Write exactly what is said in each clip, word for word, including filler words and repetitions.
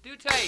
Do take.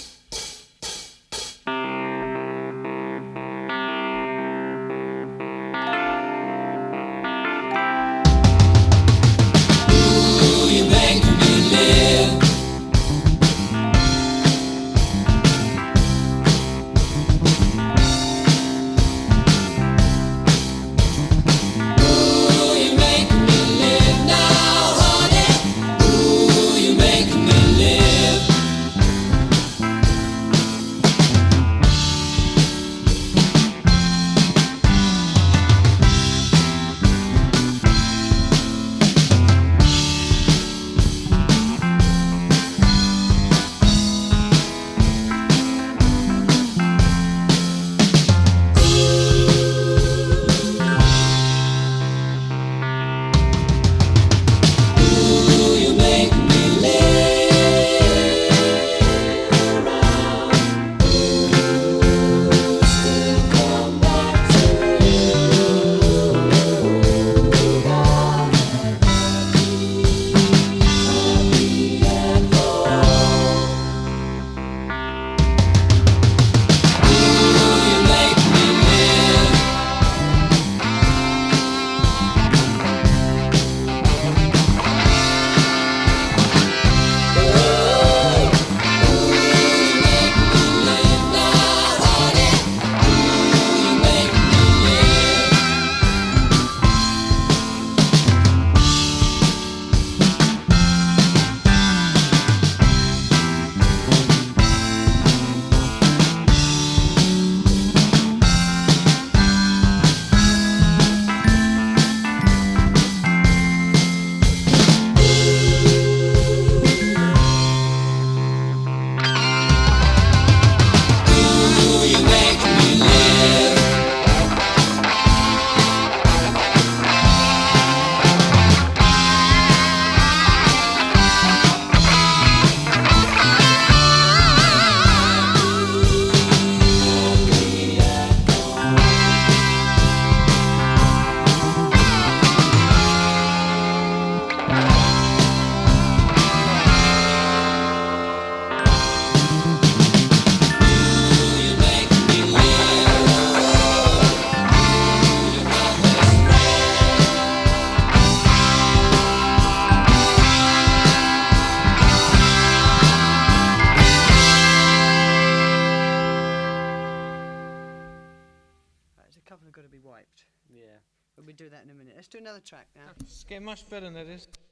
There's a couple have got to be wiped. Yeah. But we'll do that in a minute. Let's do another track now. It's getting much better than that is.